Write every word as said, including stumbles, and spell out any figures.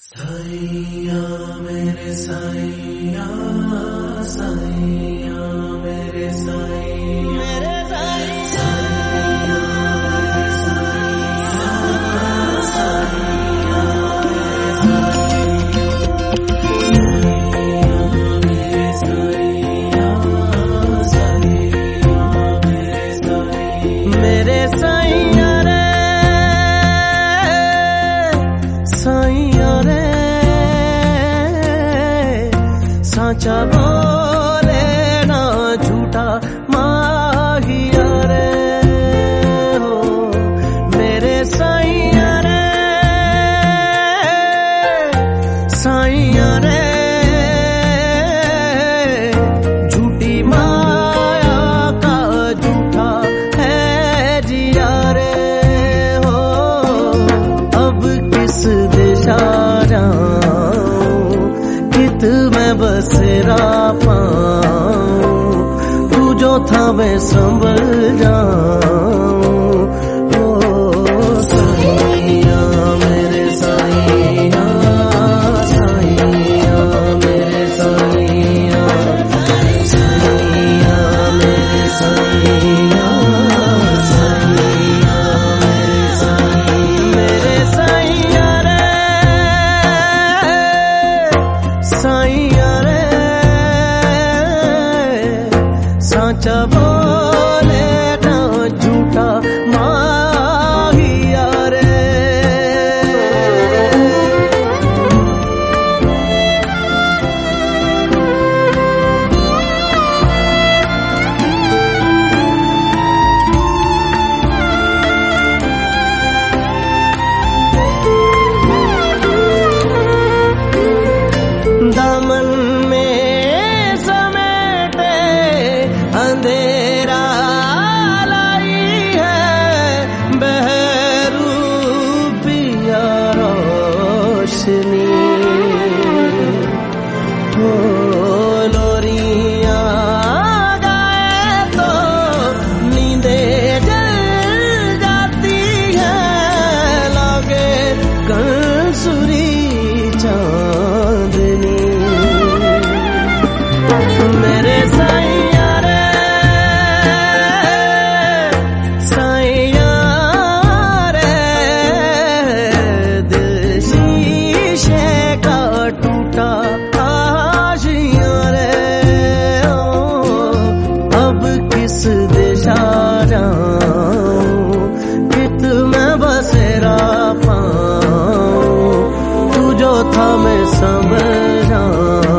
साईया मेरे साईया, साईया मेरे साईया, मेरे साईया, मेरे साईया, साईया मेरे साईया, साईया मेरे साईया, मेरे साईया रे साईया रे साचा बोले ना झूठा माहिया रे हो मेरे साईया रे साईया रे झूठी माया का झूठा है जिया रे हो अब किस दिशा जाऊं कित मैं बसेरा पाऊं तू जो था मैं संभल जाऊं ओ साईया मेरे साईया, साईया मेरे साईया, साईया मेरे साईया, साईया मेरे साईया, मेरे साईया रे साईया रे साचा बोले ना झूठा माहिया रे। दामन में समेटे अंधेरा लाई है बहरूपिया रोशनी हो लोरियां गाए तो नींदे जल जाती है लगे कंसुरी चांदनी मेरे साईया रे साईया रे दिल शीशे का टूटा आशिया रे ओ अब किस दिशा जाऊं कित मैं बसेरा पाऊं तू जो था मैं संभल जाऊं